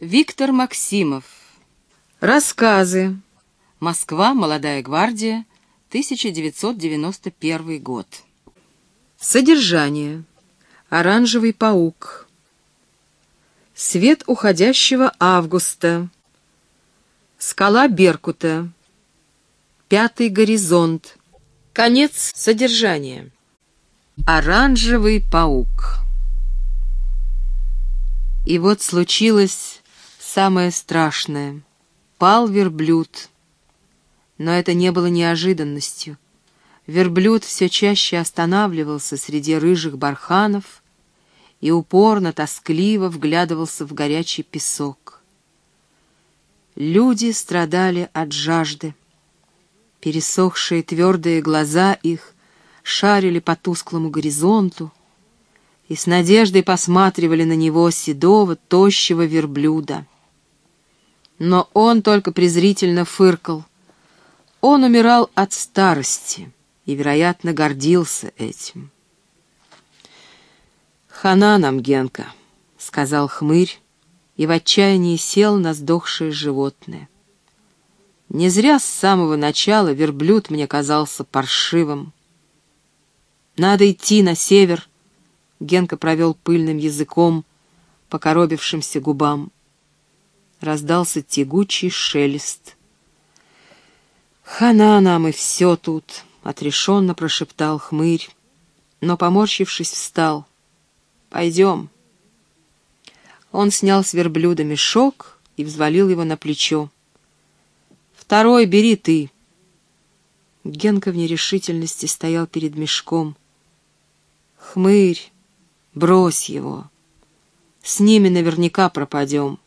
Виктор Максимов. Рассказы. Москва. Молодая гвардия. 1991 год. Содержание. Оранжевый паук. Свет уходящего августа. Скала Беркута. Пятый горизонт. Конец содержания. Оранжевый паук. И вот случилось самое страшное. Пал верблюд. Но это не было неожиданностью. Верблюд все чаще останавливался среди рыжих барханов и упорно, тоскливо вглядывался в горячий песок. Люди страдали от жажды. Пересохшие твердые глаза их шарили по тусклому горизонту и с надеждой посматривали на него, седого, тощего верблюда. Но он только презрительно фыркал. Он умирал от старости и, вероятно, гордился этим. «Хана нам, Генка», — сказал хмырь, и в отчаянии сел на сдохшее животное. Не зря с самого начала верблюд мне казался паршивым. «Надо идти на север», — Генка провел пыльным языком по коробившимся губам. Раздался тягучий шелест. «Хана нам и все тут», — отрешенно прошептал хмырь, но, поморщившись, встал. «Пойдем». Он снял с верблюда мешок и взвалил его на плечо. «Второй бери ты». Генка в нерешительности стоял перед мешком. «Хмырь, брось его. С ними наверняка пропадем».